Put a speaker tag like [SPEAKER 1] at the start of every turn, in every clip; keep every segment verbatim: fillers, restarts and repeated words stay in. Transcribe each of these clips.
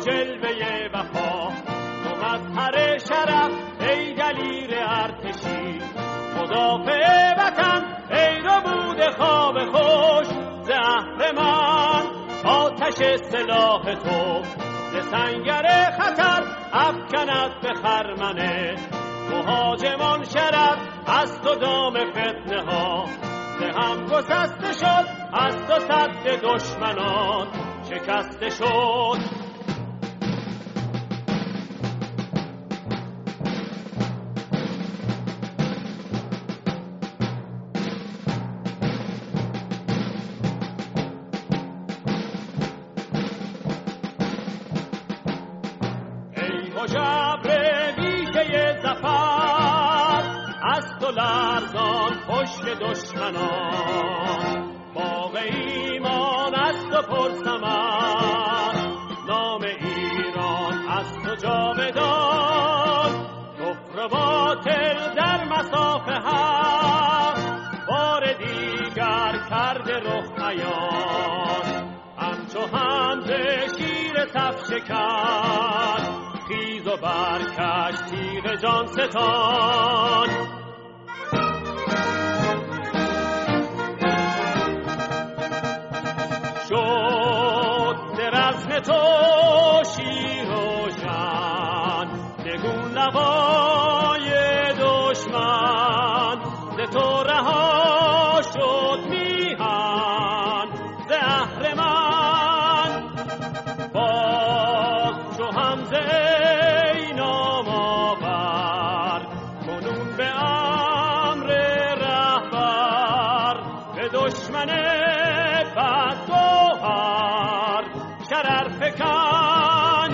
[SPEAKER 1] جلوه وفا، تو مظهر شرف ای دلیر ارتشی. مدافع وطن ای ربود خواب خوش، زهر من آتش سلاح تو ز سنگر خطر افکند به خرمنه. مهاجمان شرف از تو دام فتنه ها، به هم گسسته شد از تو سد دشمنان شکسته شد. جبر ویژه زفر از تو لرزان پشت دشمنان، باغ ایمان از تو پرثمر، نام ایران از تو جاودان. کفر و باطل در مصاف حق بار دیگر کرده رخ عیان، همچو حمزه شیر صف شکن، خیز و برکش تیغ جان ستان. شد ز رزم تو شیر و جان، نگون لقای دشمن، ز تو رها شد میهن ز اهرمن. باز چو حمزه دشمن بدگوهر شرر فکن.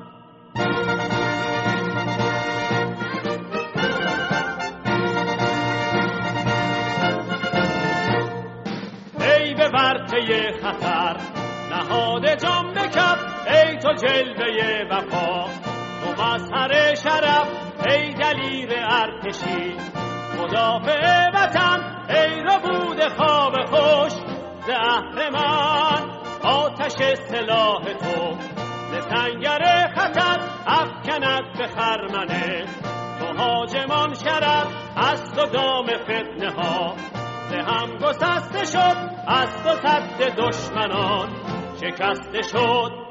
[SPEAKER 1] ای به ورطه خطر نهاده جان به کف، ای تو جلوه وفا، تو مظهر شرف ای دلیر ارتشی. مدافع وطن ای ربود خواب خوش، ز اهرمن آتش سلاح تو ز سنگر خطر افکند به خرمنه. مهاجمان شرف از تو دام فتنه ها، ز هم گسسته شد از تو سد دشمنان شکسته شد.